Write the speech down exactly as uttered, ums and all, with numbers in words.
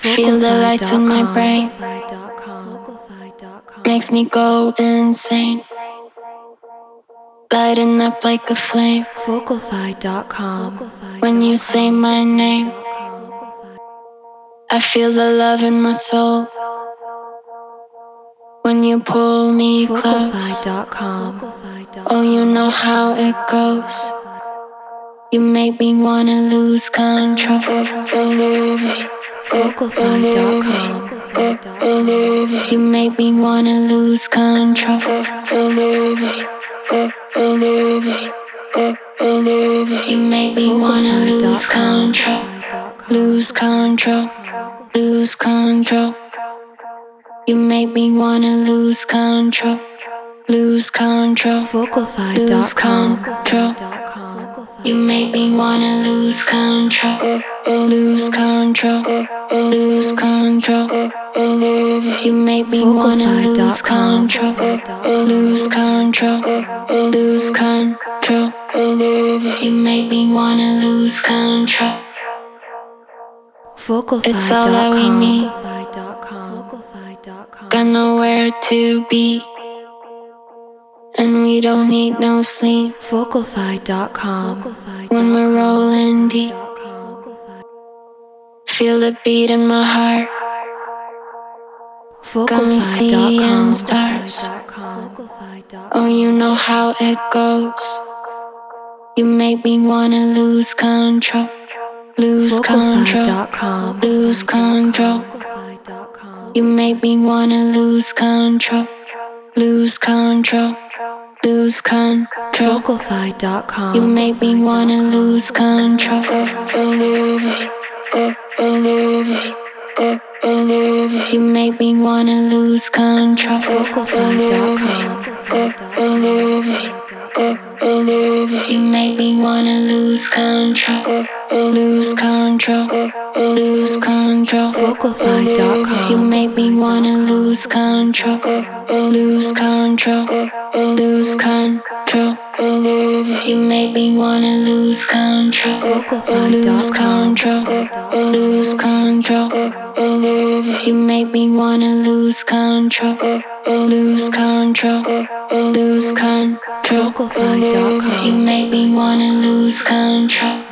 Feel the lights in my brain, makes me go insane, lighting up like a flame. Vocalfy dot com. When you say my name, I feel the love in my soul. When you pull me Vocalfy close, dot com. oh, you know how it goes. You make me wanna lose control. Vocalfy dot com. You make me wanna lose control. You make me wanna lose control. Lose control. Lose control. You make me wanna lose control. Lose control. Vocalfy Lose dot com. control. You make me wanna lose control. Lose control. Lose control. You make me wanna lose control. Lose control. Lose control. You make me wanna lose control. Vocalfy It's all that we need. dot com. Got nowhere to be, and we don't need no sleep. Vocalfy dot com. When we're rolling deep, feel the beat in my heart. Got me Vocalfy dot seeing com. stars. Oh, you know how it goes. You make me wanna lose control. Lose Vocalfy control. dot com. Lose control. You make me wanna lose control. Lose control. Lose control. Vocalfy dot com. You make me wanna lose control. You make me wanna lose control. Vocalfy dot com. You make me wanna lose control. Lose control. Lose control. Vocalfy dot com. You make me wanna lose control. Lose control. Lose control. You make me wanna lose control. Vocalfy Lose dot com. control. Lose control. You make me wanna lose control. Lose control. Lose control. Vocalfy dot com. You make me wanna lose control.